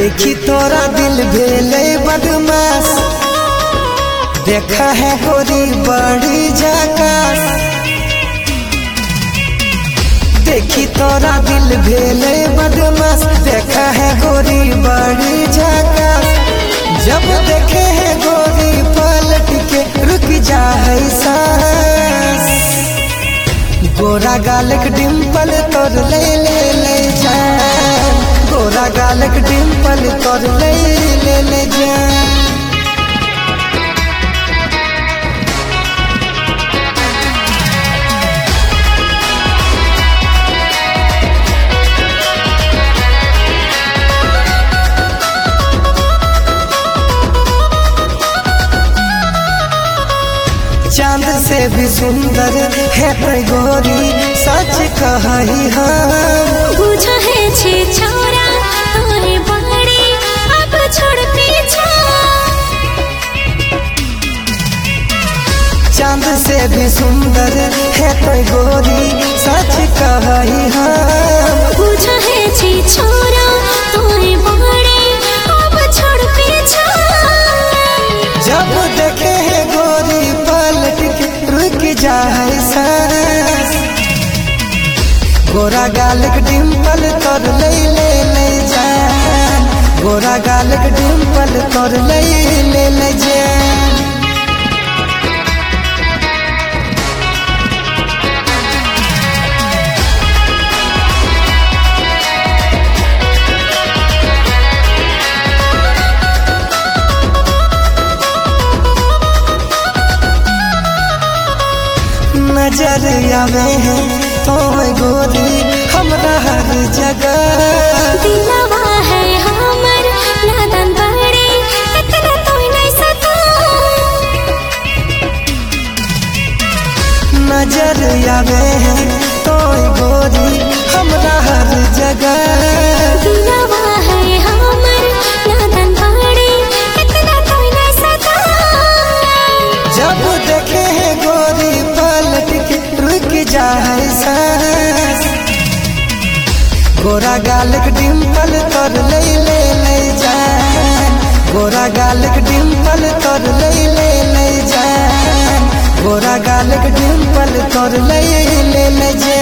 देखी तोरा दिल भेले बदमाश, देखा है गोरी बड़ी झकास। देखी तोरा दिल भेले बदमाश, देखा है गोरी बड़ी झकास। जब देखे है गोरी पलट के रुक जा है सांस। गोरा गालक डिम्पल तोर ले ले ले जान, गोरा गालक डिम्पल तोर ले ले ले जान। चांद से भी सुंदर है कोई गोरी, सच कही हम। बुझा है छे छोरा तोरे बड़ी, अब छोड़ पीछा। चांद से भी सुंदर है कोई गोरी, सच कही हम। बुझा है छे छोरा तोरे बड़ी, अब छोड़ पीछा। जब देखे है गोरी पलट के रुक जाए सांस। गोरा गालक डिम्पल तोर ले ले ले जान, गोरा गालक डिम्पल तोर ले ले ले जान। नजर आवे है तो गोरी हमरा हर जगह। दिलवा है हमर नादन बड़ी, इतना तो नहीं सता। नजर आवे है तो गोरी हमरा हर जगह। दिलवा है हमर नादन बड़ी, इतना तो नहीं सता। जब देखे है गोरी पलट के रुक जाए सांस। गोरा गालक डिम्पल तोर ले ले ले जान, गोरा गालक डिम्पल तोर ले ले ले जान, गोरा गालक डिम्पल तोर ले ले ले जान।